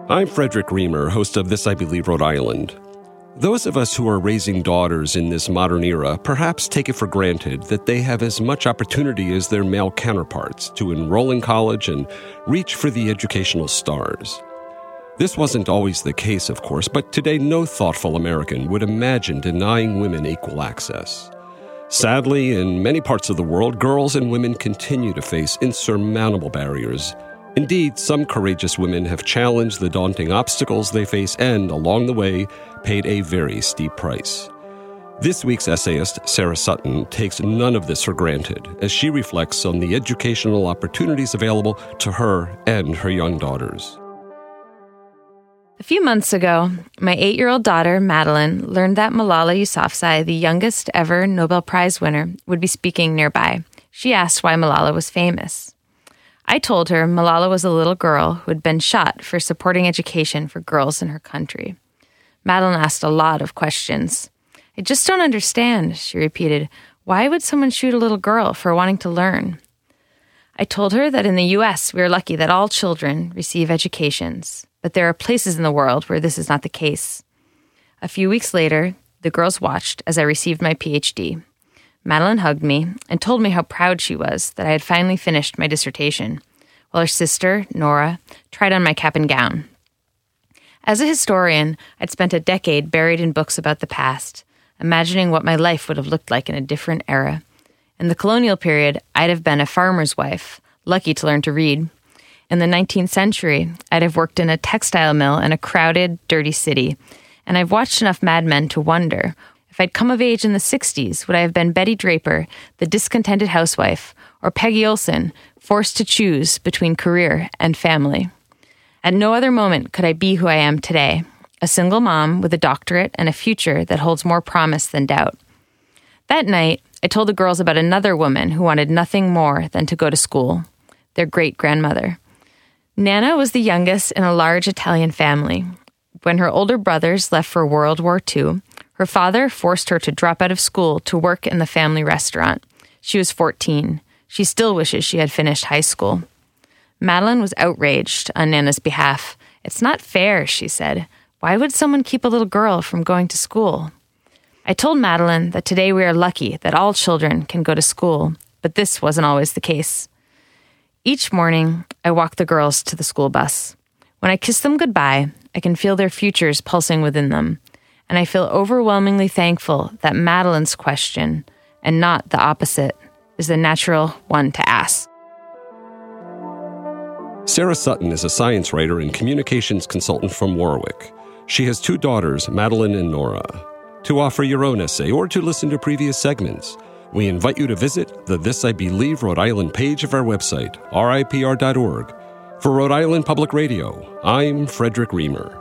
I'm Frederick Reamer, host of This I Believe Rhode Island. Those of us who are raising daughters in this modern era perhaps take it for granted that they have as much opportunity as their male counterparts to enroll in college and reach for the educational stars. This wasn't always the case, of course, but today no thoughtful American would imagine denying women equal access. Sadly, in many parts of the world, girls and women continue to face insurmountable barriers. Indeed, some courageous women have challenged the daunting obstacles they face and, along the way, paid a very steep price. This week's essayist, Sarah Sutton, takes none of this for granted as she reflects on the educational opportunities available to her and her young daughters. A few months ago, my 8-year-old daughter, Madeline, learned that Malala Yousafzai, the youngest ever Nobel Prize winner, would be speaking nearby. She asked why Malala was famous. I told her Malala was a little girl who had been shot for supporting education for girls in her country. Madeline asked a lot of questions. "I just don't understand," she repeated. "Why would someone shoot a little girl for wanting to learn?" I told her that in the U.S. we are lucky that all children receive educations, but there are places in the world where this is not the case. A few weeks later, the girls watched as I received my PhD. Madeline hugged me and told me how proud she was that I had finally finished my dissertation, while her sister, Nora, tried on my cap and gown. As a historian, I'd spent a decade buried in books about the past, imagining what my life would have looked like in a different era. In the colonial period, I'd have been a farmer's wife, lucky to learn to read. In the 19th century, I'd have worked in a textile mill in a crowded, dirty city, and I've watched enough Mad Men to wonder, if I'd come of age in the 60s, would I have been Betty Draper, the discontented housewife, or Peggy Olson, forced to choose between career and family? At no other moment could I be who I am today, a single mom with a doctorate and a future that holds more promise than doubt. That night, I told the girls about another woman who wanted nothing more than to go to school, their great-grandmother. Nana was the youngest in a large Italian family. When her older brothers left for World War II, her father forced her to drop out of school to work in the family restaurant. She was 14. She still wishes she had finished high school. Madeline was outraged on Nana's behalf. "It's not fair," she said. "Why would someone keep a little girl from going to school?" I told Madeline that today we are lucky that all children can go to school, but this wasn't always the case. Each morning, I walk the girls to the school bus. When I kiss them goodbye, I can feel their futures pulsing within them, and I feel overwhelmingly thankful that Madeline's question, and not the opposite, is the natural one to ask. Sarah Sutton is a science writer and communications consultant from Warwick. She has 2 daughters, Madeline and Nora. To offer your own essay or to listen to previous segments, we invite you to visit the This I Believe Rhode Island page of our website, ripr.org. For Rhode Island Public Radio, I'm Frederick Reamer.